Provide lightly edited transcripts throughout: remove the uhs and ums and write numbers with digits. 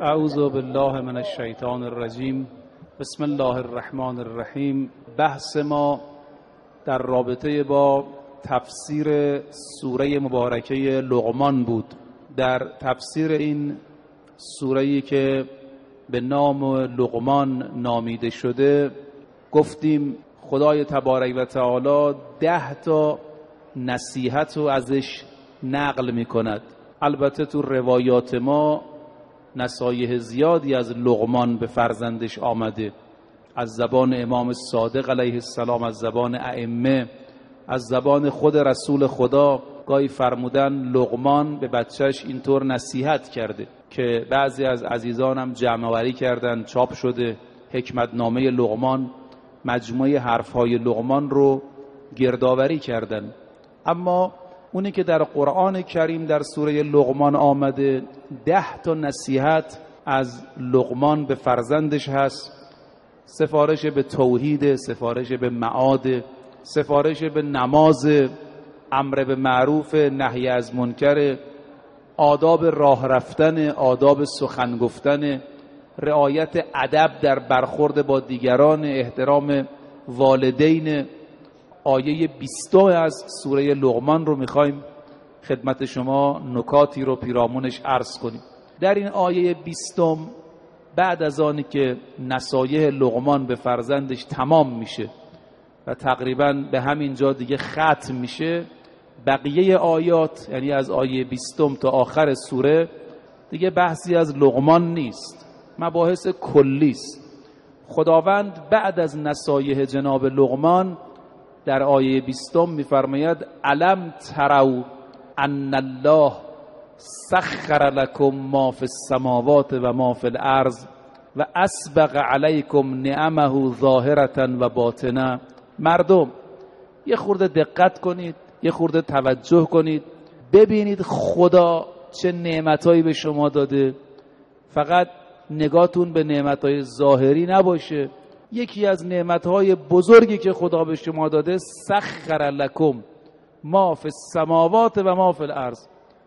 اعوذ بالله من الشیطان الرجیم. بسم الله الرحمن الرحیم. بحث ما در رابطه با تفسیر سوره مبارکه لقمان بود. در تفسیر این سوره‌ای که به نام لقمان نامیده شده گفتیم خدای تبارک و تعالی 10 تا نصیحت رو ازش نقل می کند. البته تو روایات ما نصایح زیادی از لقمان به فرزندش آمده، از زبان امام صادق علیه السلام، از زبان ائمه، از زبان خود رسول خدا. گاهی فرمودن لقمان به بچهش اینطور نصیحت کرده که بعضی از عزیزانم جمع‌آوری کردن، چاپ شده حکمتنامه لقمان، مجموعه حرفهای لقمان رو گردآوری کردن. اما اونی که در قرآن کریم در سوره لقمان آمده 10 تا نصیحت از لقمان به فرزندش هست. سفارش به توحید، سفارش به معاد، سفارش به نماز، امر به معروف، نهی از منکر، آداب راه رفتن، آداب سخن گفتن، رعایت ادب در برخورد با دیگران، احترام والدین. آیه 20 از سوره لقمان رو میخوایم خدمت شما نکاتی رو پیرامونش عرض کنیم. در این آیه 20 بعد از آنی که نصایح لقمان به فرزندش تمام میشه و تقریبا به همین جا دیگه ختم میشه، بقیه آیات یعنی از آیه 20 تا آخر سوره دیگه بحثی از لقمان نیست، مباحث کلی است. خداوند بعد از نصایح جناب لقمان در آیه 20 میفرماید علم تروا ان الله سخر لكم ما فی السماوات و ما فی الارض و اسبغ علیکم نعمه ظاهرة و باطنه. مردم یه خورده دقت کنید، یه خورده توجه کنید، ببینید خدا چه نعمتایی به شما داده. فقط نگاهتون به نعمتهای ظاهری نباشه. یکی از نعمتهای بزرگی که خدا به شما داده سخر لکم ما فی السماوات و ما فی الارض،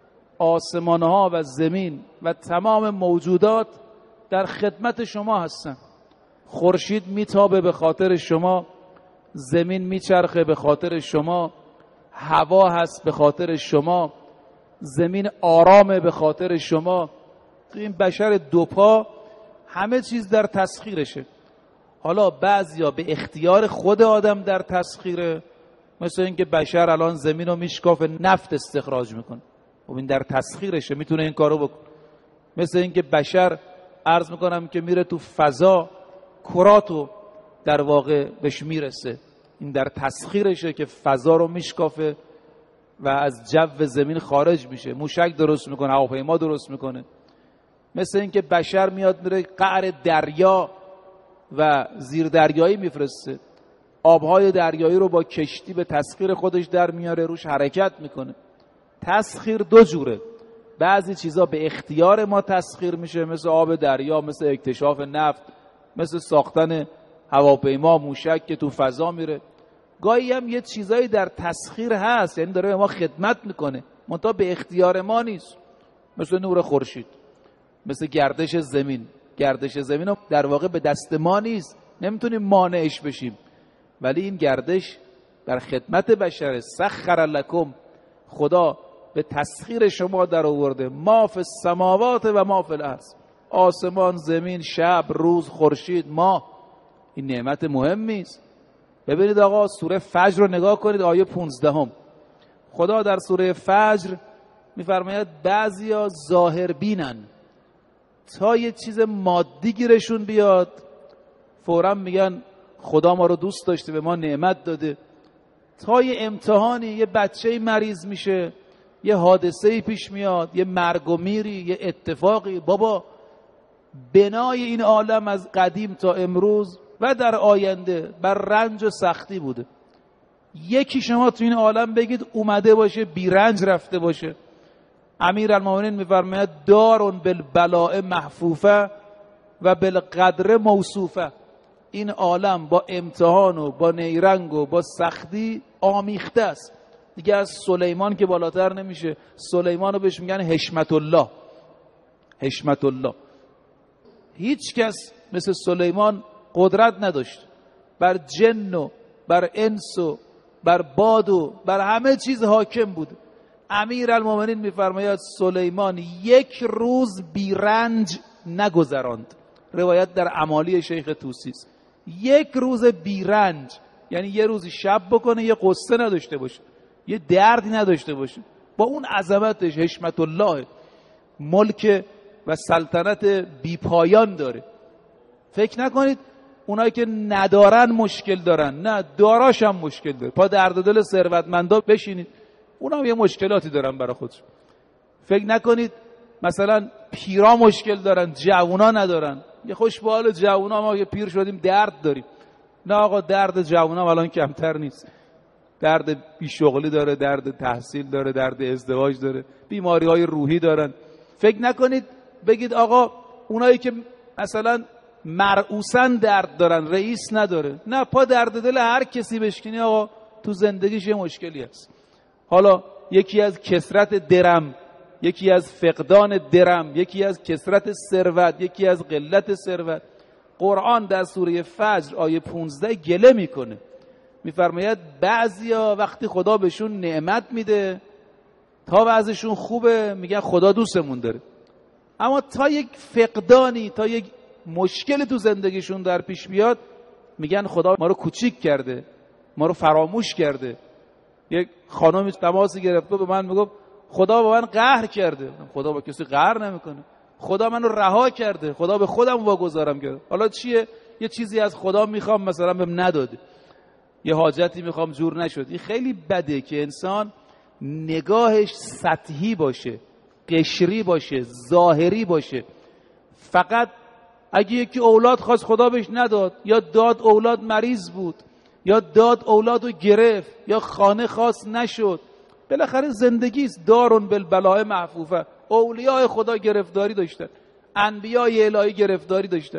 آسمانها و زمین و تمام موجودات در خدمت شما هستن. خورشید میتابه به خاطر شما، زمین میچرخه به خاطر شما، هوا هست به خاطر شما، زمین آرامه به خاطر شما. تو این بشر دوپا همه چیز در تسخیرشه. حالا بعضیا به اختیار خود آدم در تسخیره، مثل اینکه بشر الان زمین رو میشکافه نفت استخراج میکنه، خب این در تسخیرشه، میتونه این کارو بکنه. مثل اینکه بشر عرض میکنم که میره تو فضا، کراتو در واقع بهش میرسه، این در تسخیرشه که فضا رو میشکافه و از جو زمین خارج میشه، موشک درست میکنه، هواپیما درست میکنه. مثل اینکه بشر میاد میره قعر دریا و زیر دریایی میفرسته، آبهای دریایی رو با کشتی به تسخیر خودش در میاره، روش حرکت میکنه. تسخیر دو جوره، بعضی چیزا به اختیار ما تسخیر میشه، مثل آب دریا، مثل اکتشاف نفت، مثل ساختن هواپیما، موشک که تو فضا میره. گاهی هم یه چیزایی در تسخیر هست، یعنی داره به ما خدمت میکنه منتها به اختیار ما نیست، مثل نور خورشید، مثل گردش زمین. گردش زمین در واقع به دست ما نیست، نمیتونیم مانعش بشیم، ولی این گردش در خدمت بشر. سخر لکم، خدا به تسخیر شما در آورده ما فی السماوات و ما فی الارض، آسمان، زمین، شب، روز، خورشید، ماه. این نعمت مهمی است. ببینید آقا سوره فجر رو نگاه کنید، آیه 15. خدا در سوره فجر میفرماید بعضیا ظاهر بینن، تا یه چیز مادی گیرشون بیاد فوراً میگن خدا ما رو دوست داشته، به ما نعمت داده. تا یه امتحانی، یه بچه مریض میشه، یه حادثه‌ای پیش میاد، یه مرگ و میری، یه اتفاقی، بابا بنای این عالم از قدیم تا امروز و در آینده بر رنج و سختی بوده. یکی شما تو این عالم بگید اومده باشه بی رنج رفته باشه؟ امیرالمومنین میفرماید دارون بالبلاء محفوفه و بالقدر موصوفه. این عالم با امتحان و با نیرنگ و با سختی آمیخته است. دیگه از سلیمان که بالاتر نمیشه. سلیمان رو بهش میگن حشمت الله. حشمت الله هیچ کس مثل سلیمان قدرت نداشت بر جن و بر انس و بر باد و بر همه چیز حاکم بود. امیرالمومنین میفرماید سلیمان یک روز بیرنج نگذراند. روایت در امالی شیخ طوسی است. یک روز بیرنج، یعنی یه روز شب بکنه یه قصه نداشته باشه، یه دردی نداشته باشه. با اون عظمتش، حشمت الله، ملک و سلطنت بی پایان داره. فکر نکنید اونایی که ندارن مشکل دارن، نه، داراش هم مشکل داره. پا درد دل ثروتمندا بشینید، اونا هم یه مشکلاتی دارن برای خودشون. فکر نکنید مثلا پیرا مشکل دارن، جوونا ندارن. یه خوش به حال جوونا، ما که پیر شدیم درد داریم. نه آقا، درد جوونا الان کمتر نیست. درد بیشغلی داره، درد تحصیل داره، درد ازدواج داره، بیماری های روحی دارن. فکر نکنید بگید آقا اونایی که مثلا مرعوسن درد دارن، رئیس نداره. نه، پا درد دل هر کسی بشکنی آقا تو زندگیش یه مشکلی هست. حالا یکی از کثرت درم، یکی از فقدان درم، یکی از کثرت ثروت، یکی از قلت ثروت. قرآن در سوره فجر آیه 15 گله میکنه، میفرماید بعضیا وقتی خدا بهشون نعمت میده تا وضعشون خوبه میگن خدا دوستمون داره، اما تا یک فقدانی، تا یک مشکل تو زندگیشون در پیش بیاد میگن خدا ما رو کوچیک کرده، ما رو فراموش کرده. یک خانمی تماسی گرفت به من میگفت خدا با من قهر کرده. خدا با کسی قهر نمیکنه، خدا منو رها کرده، خدا به خودم واگذارم کرده. حالا چیه؟ یه چیزی از خدا میخوام مثلا بهم نداده، یه حاجتی میخوام جور نشد. این خیلی بده که انسان نگاهش سطحی باشه، قشری باشه، ظاهری باشه. فقط اگه یکی اولاد خواست خدا بهش نداد، یا داد اولاد مریض بود، یا داد اولادو گرفت، یا خانه خواست نشد. بالاخره زندگیست، دارون بالبلاء محفوفه. اولیاء خدا گرفتاری داشتن، انبیاء الهی گرفتاری داشتن.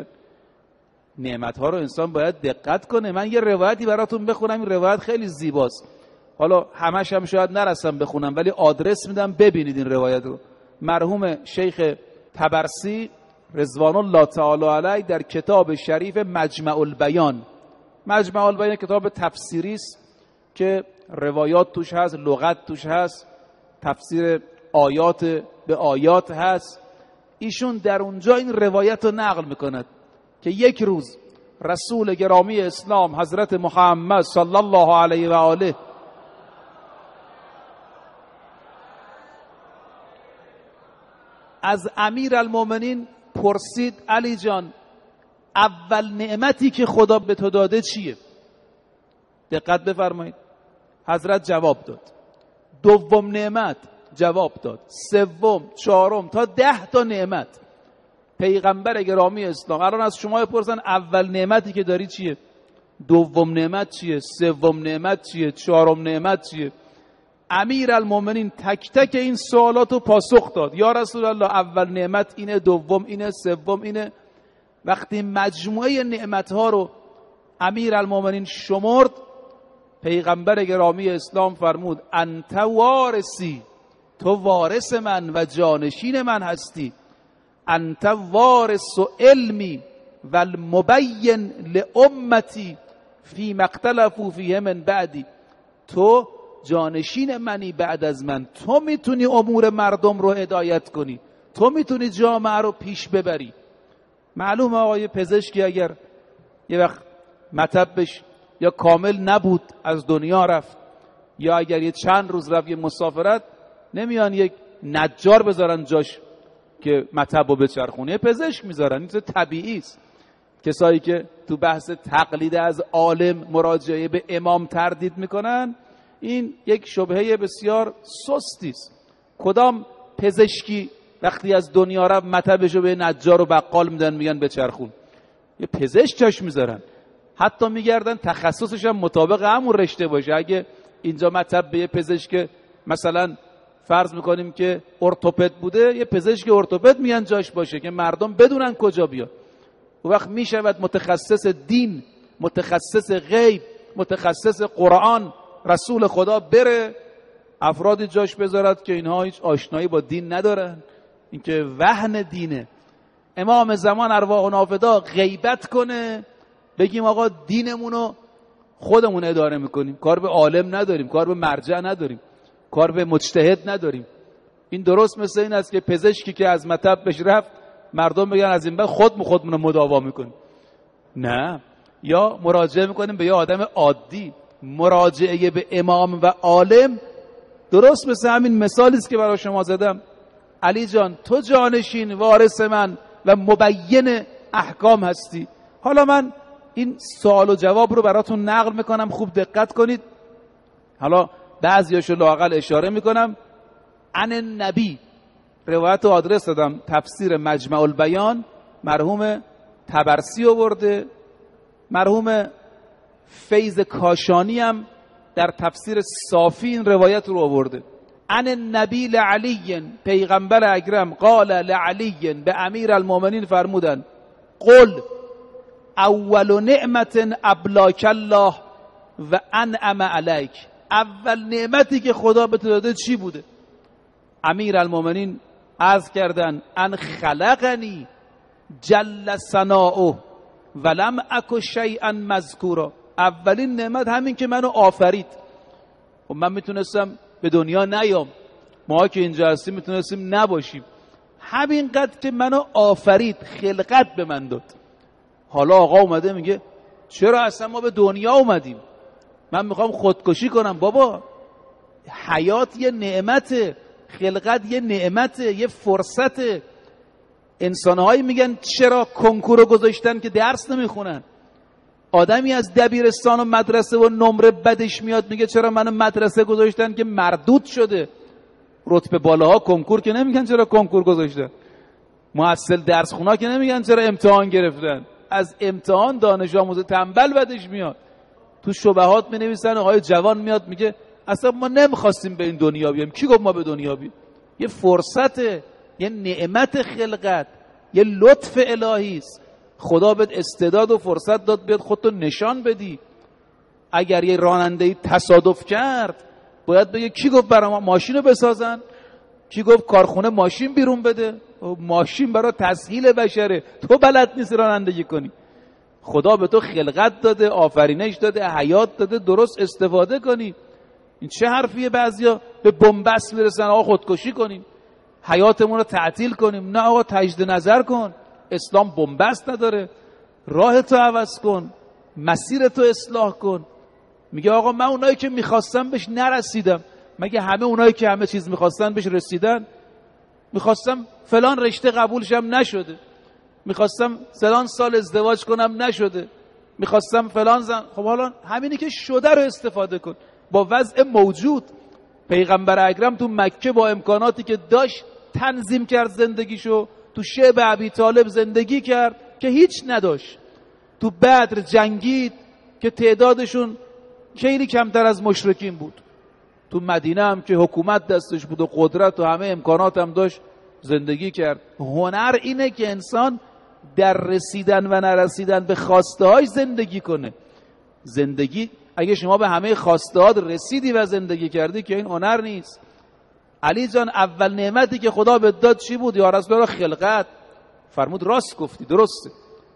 نعمتها رو انسان باید دقت کنه. من یه روایتی براتون بخونم، این روایت خیلی زیباست. حالا همش هم شاید نرسم بخونم، ولی آدرس میدم ببینید این روایت رو. مرحوم شیخ طبرسی رضوان الله تعالی علیه در کتاب شریف مجمع البیان، مجمع البیان کتاب تفسیری است که روایات توش هست، لغت توش هست، تفسیر آیات به آیات هست. ایشون در اونجا این روایت رو نقل میکند که یک روز رسول گرامی اسلام حضرت محمد صلی الله علیه و آله از امیرالمومنین پرسید علی جان اول نعمتی که خدا به تو داده چیه؟ دقت بفرمایید. حضرت جواب داد. دوم نعمت جواب داد. سوم، چهارم، تا 10 تا نعمت. پیغمبر گرامی اسلام الان از شما بپرسن اول نعمتی که داری چیه؟ دوم نعمت چیه؟ سوم نعمت چیه؟ چهارم نعمت چیه؟ امیرالمومنین تک تک این سوالاتو پاسخ داد. یا رسول الله اول نعمت اینه، دوم اینه، سوم اینه. وقتی مجموعه نعمتها رو امیرالمومنین شمرد، پیغمبر گرامی اسلام فرمود انت وارثی، تو وارث من و جانشین من هستی. انت وارث علمی و المبین لامتی فی مختلفوا فیه من بعدی. تو جانشین منی بعد از من، تو میتونی امور مردم رو هدایت کنی، تو میتونی جامعه رو پیش ببری. معلومه آقای پزشکی اگر یه وقت مطبش یا کامل نبود از دنیا رفت، یا اگر یه چند روز رفت یه مسافرت، نمیان یک نجار بذارن جاش که مطب رو بچرخونه، پزشک میذارن. این طبیعی است. کسایی که تو بحث تقلید از عالم مراجعه به امام تردید میکنن، این یک شبهه بسیار سستی است. کدام پزشکی وقتی از دنیا رفت مطبشو به نجار و بقال میدن میگن بچرخون؟ یه پزشک چاش میذارن، حتی میگردن تخصصش هم مطابق همون رشته باشه. اگه اینجا مطب به یه پزشک مثلا فرض میکنیم که ارتوپد بوده، یه پزشک ارتوپد میان جاش باشه که مردم بدونن کجا بیاد. اون وقت میشود متخصص دین، متخصص غیب، متخصص قرآن، رسول خدا بره افرادی جاش بذارد که اینها هیچ آشنایی با دین ندارن. این که وهن دینه. امام زمان ارواحنا فدا غیبت کنه، بگیم آقا دینمونو خودمون اداره میکنیم، کار به عالم نداریم، کار به مرجع نداریم، کار به مجتهد نداریم. این درست مثل این است که پزشکی که از مطب بهش رفت مردم بگن از این بعد خودمون رو مداوا میکنیم. نه، یا مراجعه میکنیم به یه آدم عادی. مراجعه به امام و عالم درست مثل همین مثالی است که برای شما زدم. علی جان تو جانشین وارث من و مبین احکام هستی. حالا من این سوال و جواب رو براتون نقل میکنم، خوب دقت کنید. حالا بعضیاشو لااقل اشاره میکنم. عن النبی، روایت و آدرس دادم، تفسیر مجمع البیان مرحوم طبرسی آورده، مرحوم فیض کاشانی هم در تفسیر صافی این روایت رو آورده. عن النبی لعلی، پیغمبر اکرم قال لعلی، به امیر المؤمنین فرمودن قل اول نعمت ابلاک الله و انعم علیک، اول نعمتی که خدا به تو داده چی بوده؟ امیر المؤمنین عرض کردن ان خلقنی جل ثناؤه ولم اک شیئا مذکورا، اولین نعمت همین که منو آفرید. و من میتونستم به دنیا نیام، ما که اینجا هستیم میتونستیم نباشیم، همینقدر که منو آفرید خلقت به من داد. حالا آقا اومده میگه چرا اصلا ما به دنیا اومدیم؟ من میخوام خودکشی کنم. بابا حیات یه نعمته، خلقت یه نعمته، یه فرصته. انسانهایی میگن چرا کنکور رو گذاشتن که درس نمیخونن. آدمی از دبیرستان و مدرسه و نمره بدش میاد میگه چرا منو مدرسه گذاشتن که مردود شده. رتبه بالاها کنکور که نمیگن چرا کنکور گذاشتن. محصل درس خونا که نمیگن چرا امتحان گرفتن. از امتحان دانش آموز تنبل بدش میاد. تو شبهات مینویسن آقای جوان میاد میگه اصلا ما نمیخواستیم به این دنیا بیایم. کی گفت ما به دنیا بیایم؟ یه فرصته، یه نعمت خلقت، یه لطف الهی است. خدا بهت استعداد و فرصت داد بیاد خودتو نشان بدی. اگر یه راننده‌ای تصادف کرد باید بگه کی گفت برای ما ماشین رو بسازن؟ کی گفت کارخونه ماشین بیرون بده؟ ماشین برای تسهیل بشره، تو بلد نیستی رانندگی کنی. خدا به تو خلقت داده، آفرینش داده، حیات داده، درست استفاده کنی. این چه حرفیه؟ بعضیا به بنبست میرسن آقا خودکشی کنیم، حیاتمون رو تعطیل کنیم. نه آقا تجدید نظر کن. اسلام بنبست نداره. راه تو عوض کن، مسیر تو اصلاح کن. میگه آقا من اونایی که میخواستم بهش نرسیدم. مگه همه اونایی که همه چیز میخواستن بهش رسیدن؟ میخواستم فلان رشته قبول شم نشده، میخواستم فلان سال ازدواج کنم نشده، میخواستم فلان زن. خب حالا همینی که شده رو استفاده کن با وضع موجود. پیغمبر اکرم تو مکه با امکاناتی که داشت تنظیم کرد زندگیشو. تو شعب ابی طالب زندگی کرد که هیچ نداشت. تو بدر جنگید که تعدادشون خیلی کمتر از مشرکین بود. تو مدینه هم که حکومت دستش بود و قدرت و همه امکانات هم داشت زندگی کرد. هنر اینه که انسان در رسیدن و نرسیدن به خواسته های زندگی کنه. زندگی اگه شما به همه خواسته ها رسیدی و زندگی کردی که این هنر نیست. علی جان اول نعمتی که خدا به داد چی بود؟ یا رسول الله خلقت. فرمود راست گفتی، درسته.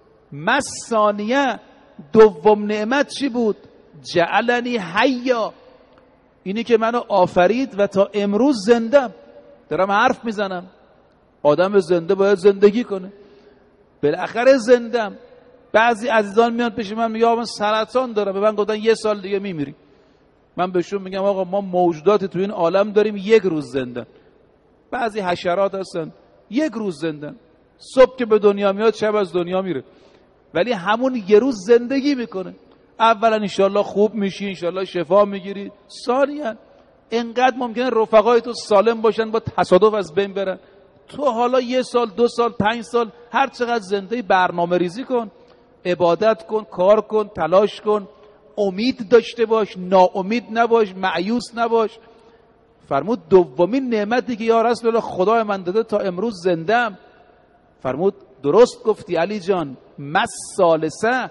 ثانیه دوم نعمت چی بود؟ جعلنی حیا، اینی که منو آفرید و تا امروز زندم، دارم حرف میزنم. آدم زنده باید زندگی کنه. بالاخره زندم. بعضی عزیزان میان پیش من میگه آقا من سرطان دارم، به من گفتن 1 سال دیگه میمیری. من بهشون میگم آقا ما موجوداتی تو این عالم داریم 1 روز زندن. بعضی حشرات هستن 1 روز زندن، صبح که به دنیا میاد شب از دنیا میره، ولی همون 1 روز زندگی میکنه. اولا انشالله خوب میشی، انشالله شفا میگیری. ثانیا انقدر ممکنه رفقای تو سالم باشن با تصادف از بین برن. تو حالا 1 سال 2 سال 5 سال هر چقدر زنده برنامه ریزی کن، عبادت کن، کار کن، تلاش کن، امید داشته باش، ناامید نباش، مایوس نباش. فرمود دومین نعمتی که یا رسول الله خدای من داده تا امروز زندم. فرمود درست گفتی علی جان. ثالثه،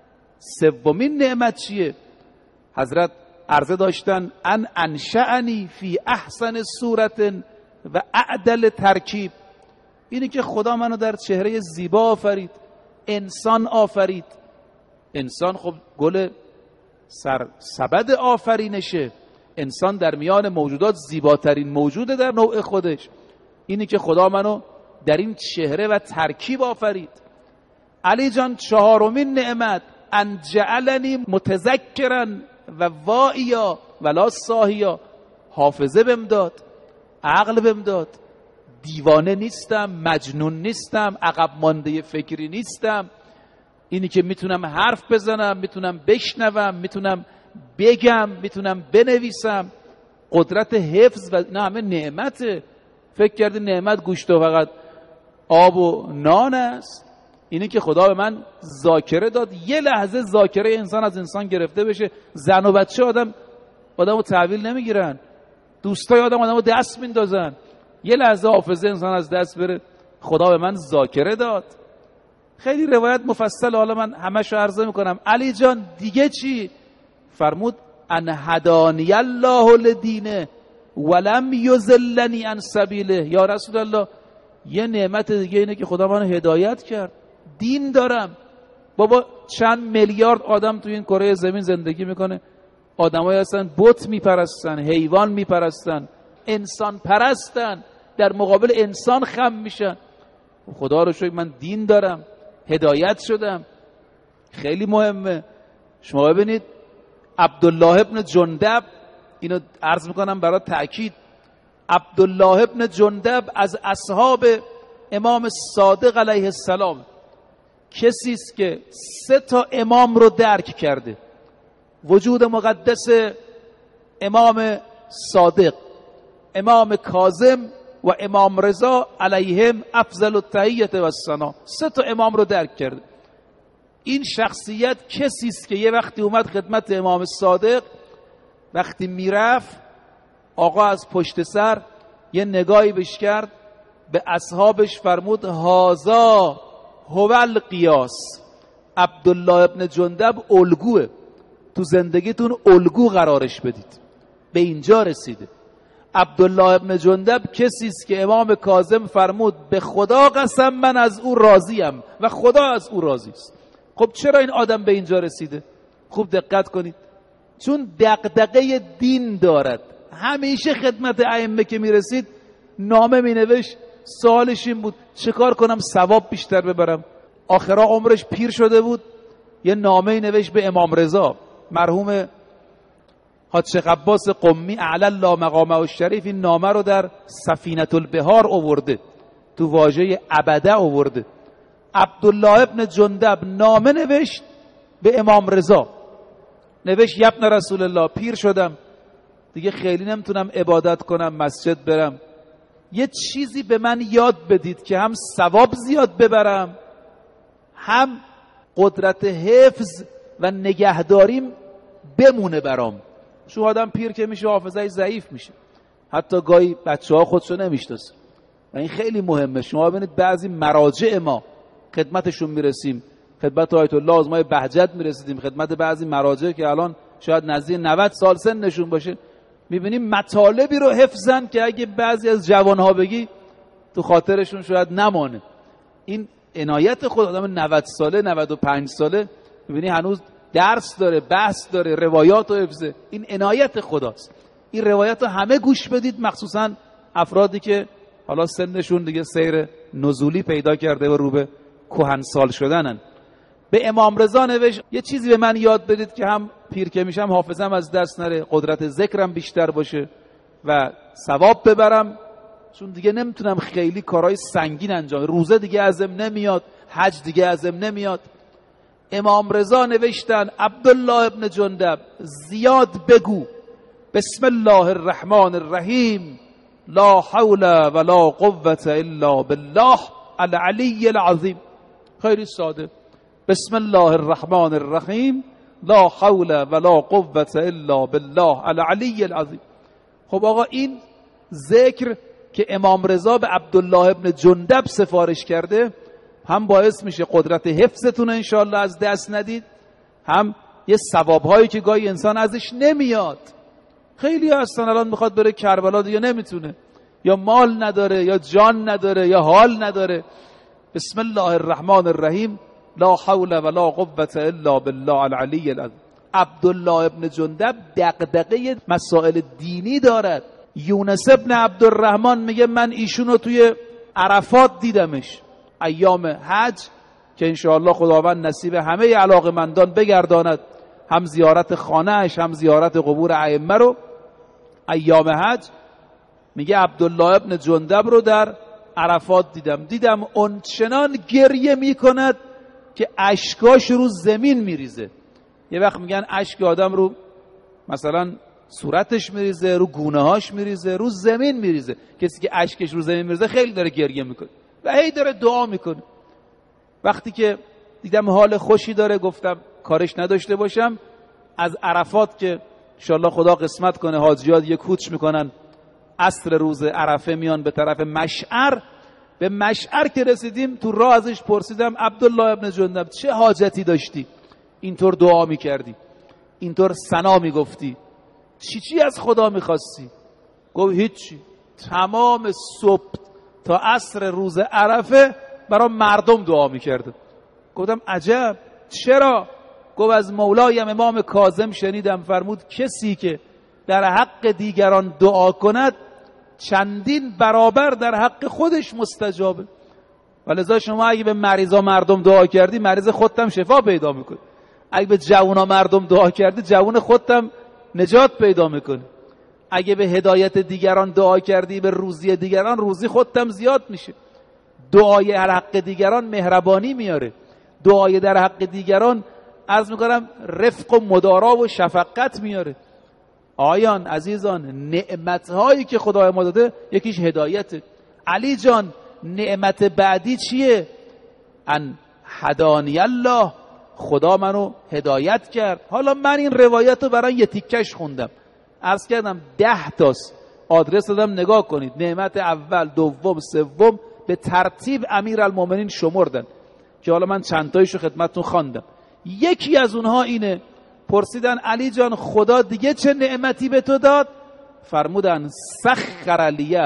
سومین نعمت چیه؟ حضرت عرضه داشتن ان انشأنی فی احسن صورت و اعدل ترکیب. اینی که خدا منو در چهره زیبا آفرید، انسان آفرید. انسان خب گل سبد آفرینشه. انسان در میان موجودات زیباترین موجوده در نوع خودش. اینی که خدا منو در این چهره و ترکیب آفرید. علی جان، چهارمین نعمت ان جعلنی متذکرا و واعیا ولا ساهیا. حافظه بهم داد، عقل بهم داد، دیوانه نیستم، مجنون نیستم، عقب مانده فکری نیستم. اینی که میتونم حرف بزنم، میتونم بشنوم، میتونم بگم، میتونم بنویسم. قدرت حفظ و نه همه نعمته. فکر کردی نعمت گوشت و فقط آب و نان است؟ اینی که خدا به من ذاکره داد. یه لحظه ذاکره انسان از انسان گرفته بشه. زن و بچه آدمو تحویل نمیگیرن، دوستای آدمو دست میندازن. یه لحظه حافظه انسان از دست بره. خدا به من ذاکره داد. خیلی روایت مفصل، حالا من همشو عرضه میکنم. علی جان دیگه چی؟ فرمود ان هدانی الله لدینه ولم یضلنی عن سبیله. یا رسول الله، یه نعمت دیگه اینه که خدا منو هدایت کرد. دین دارم. بابا چند میلیارد آدم تو این کره زمین زندگی میکنه، آدمایی هستن بت میپرستن، حیوان میپرستن، انسان پرستن، در مقابل انسان خم میشن. خدا رو شکر من دین دارم، هدایت شدم. خیلی مهمه. شما ببینید عبدالله ابن جندب، اینو عرض میکنم برای تأکید، عبدالله ابن جندب از اصحاب امام صادق علیه السلام، کسی است که 3 امام رو درک کرده. وجود مقدس امام صادق، امام کاظم و امام رضا علیهم افضل التحیة و الثنا. 3 امام رو درک کرده. این شخصیت کسی است که یه وقتی اومد خدمت امام صادق، وقتی میرفت آقا از پشت سر یه نگاهی بهش کرد، به اصحابش فرمود هازا هو القیاس. عبدالله ابن جندب الگوه، تو زندگیتون الگو قرارش بدید. به اینجا رسیده. عبدالله ابن جندب کسی است که امام کاظم فرمود به خدا قسم من از او راضیم و خدا از او راضی است. خب چرا این آدم به اینجا رسیده؟ خوب دقت کنید. چون دغدغه دین دارد. همیشه خدمت ائمه که میرسید نامه مینوشت، سوالش این بود چه کار کنم ثواب بیشتر ببرم. آخرا عمرش پیر شده بود، یه نامه نوشت به امام رضا مرحوم حاج شیخ عباس قمی اعلی الله مقامه الشریف. این نامه رو در سفینة البحار آورده، تو واژه ابده آورده. عبدالله ابن جندب نامه نوشت به امام رضا، نوشت یا ابن رسول الله، پیر شدم دیگه، خیلی نمیتونم عبادت کنم، مسجد برم، یه چیزی به من یاد بدید که هم ثواب زیاد ببرم، هم قدرت حفظ و نگهداریم بمونه برام. چون آدم پیر که میشه حافظه ضعیف میشه، حتی گاهی بچه‌ها خودشو نمیشناسن و این خیلی مهمه. شما ببینید بعضی مراجع ما خدمتشون میرسیم، خدمت آیت الله آزمای بهجت میرسیدیم، خدمت بعضی مراجع که الان شاید نزدیک 90 سال سنشون باشه، میبینیم مطالبی رو حفظن که اگه بعضی از جوانها بگی تو خاطرشون شاید نمانه. این عنایت خود. آدم 90 ساله 95 ساله میبینی هنوز درس داره، بحث داره، روایات رو حفظه. این عنایت خداست. این روایات رو همه گوش بدید، مخصوصا افرادی که حالا سنشون دیگه سیر نزولی پیدا کرده و رو به کهنسال شدنن. به امام رضا نوشت یه چیزی به من یاد بدید که هم پیر که میشم حافظم از دست نره، قدرت ذکرم بیشتر باشه و ثواب ببرم، چون دیگه نمیتونم خیلی کارهای سنگین انجام، روزه دیگه ازم نمیاد، حج دیگه ازم نمیاد. امام رضا نوشتن عبدالله ابن جندب زیاد بگو بسم الله الرحمن الرحیم لا حول ولا قوة الا بالله العلی العظیم. خیلی ساده. بسم الله الرحمن الرحیم لا حول ولا قوة الا بالله العلی العظیم. خب آقا این ذکر که امام رضا به عبدالله ابن جندب سفارش کرده هم باعث میشه قدرت حفظتون انشاءالله از دست ندید، هم یه ثوابهایی که گاهی انسان ازش نمیاد. خیلی هستن الان میخواد بره کربلا دیگه نمیتونه، یا مال نداره یا جان نداره یا حال نداره. بسم الله الرحمن الرحیم، لا حول ولا قوة الا بالله العلی العظیم. عبدالله ابن جندب دغدغه مسائل دینی دارد. یونس ابن عبدالرحمن میگه من ایشونو توی عرفات دیدمش ایام حج، که انشاءالله خداوند نصیب همه علاقمندان بگرداند، هم زیارت خانهش هم زیارت قبور ائمه رو ایام حج. میگه عبدالله ابن جندب رو در عرفات دیدم اونچنان گریه میکند که اشکاش رو زمین میریزه. یه وقت میگن اشک آدم رو مثلا صورتش میریزه، رو گونه هاش میریزه، رو زمین میریزه. کسی که اشکش رو زمین میریزه خیلی داره گریه میکنه و هی داره دعا میکنه. وقتی که دیدم حال خوشی داره گفتم کارش نداشته باشم. از عرفات که انشالله خدا قسمت کنه حاجیات یه کوچ میکنن، عصر روز عرفه میان به طرف مشعر. به مشعر که رسیدیم تو راه ازش پرسیدم عبدالله ابن جندب چه حاجتی داشتی؟ اینطور دعا میکردی، اینطور ثنا میگفتی، چی از خدا میخواستی؟ گفت هیچی، تمام صبح تا عصر روز عرفه برای مردم دعا میکرد. گفتم عجب، چرا؟ گفت از مولایم امام کاظم شنیدم فرمود کسی که در حق دیگران دعا کند چندین برابر در حق خودش مستجابه. ولذا شما اگه به مریضا مردم دعا کردی مریض خودتم شفا پیدا میکنه، اگه به جوونا مردم دعا کردی جوون خودتم نجات پیدا میکنه، اگه به هدایت دیگران دعا کردی به روزی دیگران روزی خودتم زیاد میشه. دعای در حق دیگران مهربانی میاره، دعای در حق دیگران عرض میکنم رفق و مدارا و شفقت میاره. آیان عزیزان، نعمتهایی که خدای ما داده یکیش هدایته. علی جان نعمت بعدی چیه؟ ان هدانی الله، خدا منو هدایت کرد. حالا من این روایت رو برای یه تیکش خوندم، عرض کردم 10 تاست، آدرس دادم نگاه کنید. نعمت اول، دوم، سوم به ترتیب امیرالمومنین شمردن که حالا من چند تایشو خدمتتون خواندم. یکی از اونها اینه، پرسیدن علی جان خدا دیگه چه نعمتی به تو داد؟ فرمودن سخر لی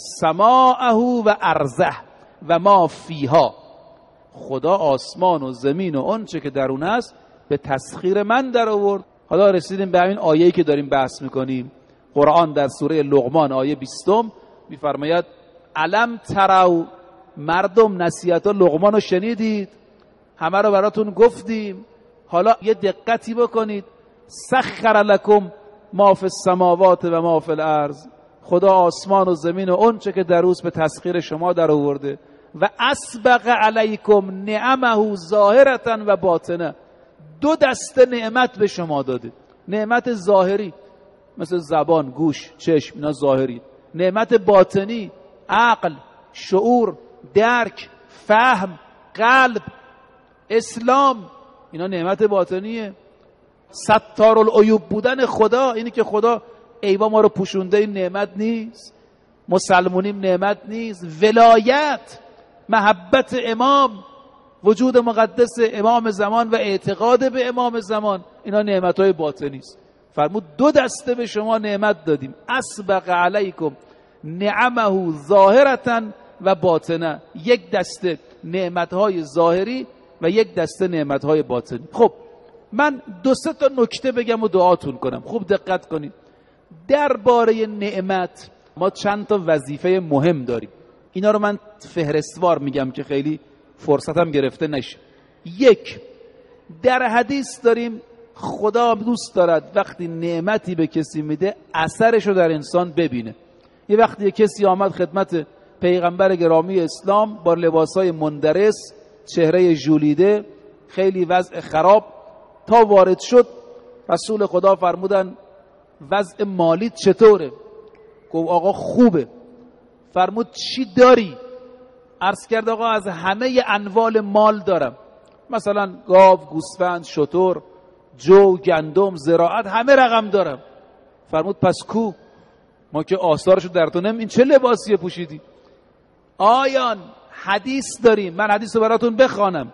سماعه و ارضه و ما فیها، خدا آسمان و زمین و آنچه که درون است به تسخیر من در آورد. حالا رسیدیم به همین آیه‌ای که داریم بحث میکنیم. قرآن در سوره لقمان آیه 20 میفرماید علم تروا، مردم نصیحت لقمان رو شنیدید؟ همه رو براتون گفتیم. حالا یه دقتی بکنید. سخر لکم ما فی السماوات و ما فی الارض، خدا آسمان و زمین و اونچه که در اوست به تسخیر شما در آورده. و اسبغ علیکم نعمه ظاهرة و باطنه، 2 دسته نعمت به شما داده. نعمت ظاهری مثل زبان، گوش، چشم، اینا ظاهری. نعمت باطنی عقل، شعور، درک، فهم، قلب، اسلام، اینا نعمت باطنیه. ستارالعیوب بودن خدا، اینی که خدا عیبا ما رو پوشونده، این نعمت نیست؟ مسلمونیم نعمت نیست؟ ولایت، محبت امام، وجود مقدس امام زمان و اعتقاد به امام زمان، اینا نعمتهای باطنی است. فرمود 2 دسته به شما نعمت دادیم. اسبغ علیکم نعمه ظاهرة و باطنه، 1 دسته نعمتهای ظاهری و 1 دسته نعمتهای باطنی. خب من 2-3 تا نکته بگم و دعاتون کنم. خوب دقت کنید. درباره نعمت ما چند تا وظیفه مهم داریم. اینا رو من فهرستوار میگم که خیلی فرصتم گرفته نشه. 1، در حدیث داریم خدا دوست دارد وقتی نعمتی به کسی میده اثرش رو در انسان ببینه. یه وقتی یه کسی آمد خدمت پیغمبر گرامی اسلام با لباسای مندرس، چهره ژولیده، خیلی وضع خراب، تا وارد شد رسول خدا فرمودن وضع مالی چطوره؟ گفت آقا خوبه. فرمود چی داری؟ عرض کرد آقا از همه انواع مال دارم، مثلا گاو، گوسفند، شتر، جو، گندم، زراعت، همه رقم دارم. فرمود پس کو؟ ما که آثارشو در تو این چه لباسیه پوشیدی؟ آیان حدیث داریم، من حدیث رو براتون بخوانم.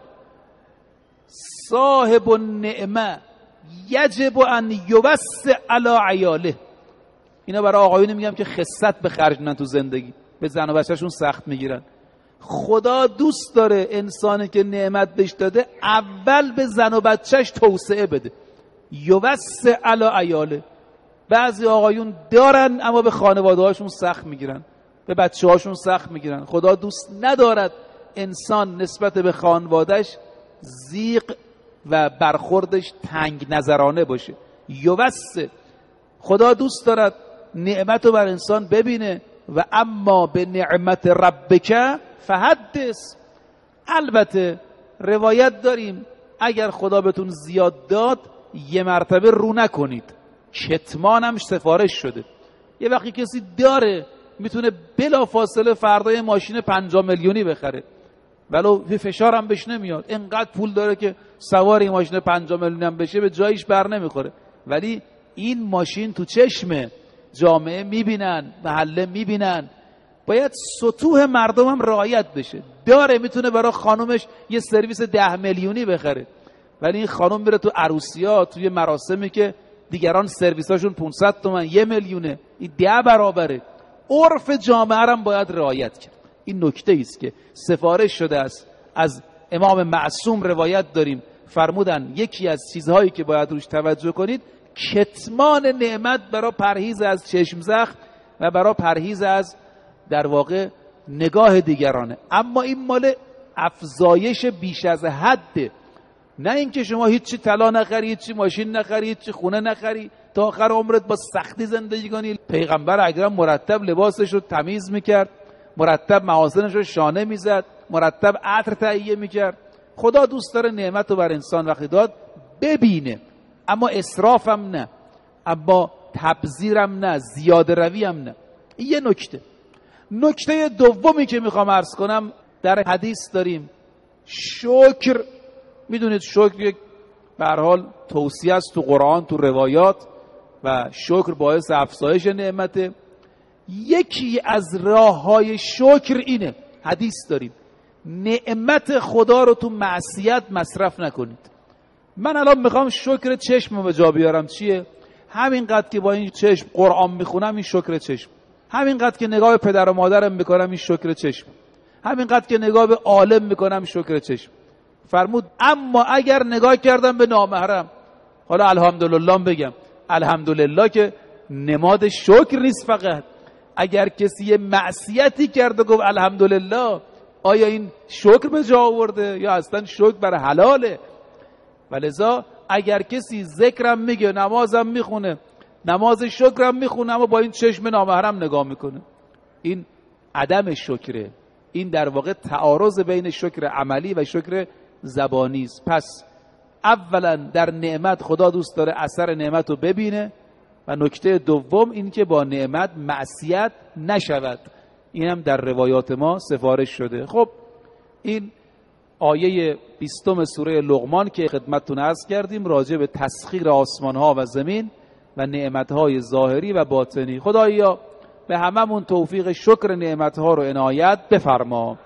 صاحب النعمه یجب ان یوسع علی عیاله، اینا برای آقایون میگم که خست به خرج ندن تو زندگی، به زن و بچه‌شون سخت میگیرن. خدا دوست داره انسانی که نعمت بهش داده اول به زن و بچهش توسعه بده. یوسع علی عیاله. بعضی آقایون دارن اما به خانواده هاشون سخت میگیرن، به بچه هاشون سخت میگیرن. خدا دوست ندارد انسان نسبت به خانوادهش ضیق و برخوردش تنگ نظرانه باشه. یوسع. خدا دوست دارد نعمت رو بر انسان ببینه و اما به نعمت ربک فحدث. البته روایت داریم اگر خدا بهتون زیاد داد یه مرتبه رو نکنید، کتمانم سفارش شده. یه وقتی کسی داره میتونه بلا فاصله فردا یه ماشین 50 میلیونی بخره ولو فشار هم بهش نمیاد، انقدر پول داره که سوار این ماشین 50 میلیونی هم بشه به جایش بر نمیخوره، ولی این ماشین تو چشم جامعه میبینن، محله میبینن. باید سطوح مردم هم رعایت بشه. داره میتونه برای خانومش یه سرویس 10 میلیونی بخره، ولی این خانوم میره تو عروسی‌ها، توی مراسمی که دیگران سرویساشون 500 تومن 1 میلیونه، این 10 برابره. عرف جامعه هم باید رعایت کرد. این نکته است که سفارش شده است. از امام معصوم روایت داریم فرمودن یکی از چیزهایی که باید روش توجه کنید کتمان نعمت برای پرهیز از چشم زخم و برای پرهیز از در واقع نگاه دیگرانه. اما این مال افزایش بیش از حده، نه اینکه شما هیچی طلا نخری، هیچی ماشین نخری، هیچی خونه نخری، تا آخر عمرت با سختی زندگی کنی. پیغمبر اکرم مرتب لباسش رو تمیز میکرد، مرتب محاسنش رو شانه میزد، مرتب عطر تهیه میکرد. خدا دوست داره نعمت رو بر انسان وقتی داد ببینه، اما اسراف هم نه، اما تبذیر هم نه، زیاده روی هم نه. این یه نکته. نکته دومی که میخوام عرض کنم، در حدیث داریم شکر. میدونید شکر یک به هر حال توصیه است تو قرآن، تو روایات، و شکر باعث افزایش نعمته. یکی از راههای شکر اینه، حدیث داریم نعمت خدا رو تو معصیت مصرف نکنید. من الان میخوام شکر چشم رو به جا بیارم. چیه؟ همینقدر که با این چشم قرآن میخونم این شکر چشم، همینقدر که نگاه پدر و مادرم میکنم این شکر چشم، همینقدر که نگاه به عالم میکنم شکر چشم. فرمود اما اگر نگاه کردم به نامحرم، حالا الحمدلله بگم، الحمدلله که نماد شکر نیست. فقط اگر کسی یه معصیتی کرده گفت الحمدلله، آیا این شکر به جا آورده یا اصلا شکر بر حلاله؟ ولذا اگر کسی ذکرم میگه، نمازم میخونه، نماز شکرم میخونه، اما با این چشم نامحرم نگاه میکنه، این عدم شکره. این در واقع تعارض بین شکر عملی و شکر زبانی است. پس اولا در نعمت خدا دوست داره اثر نعمت رو ببینه، و نکته دوم این که با نعمت معصیت نشود. این هم در روایات ما سفارش شده. خب این آیه 20 سوره لقمان که خدمتتون عرض کردیم راجع به تسخیر آسمان ها و زمین و نعمت های ظاهری و باطنی. خدایا به هممون توفیق شکر نعمت ها رو عنایت بفرما.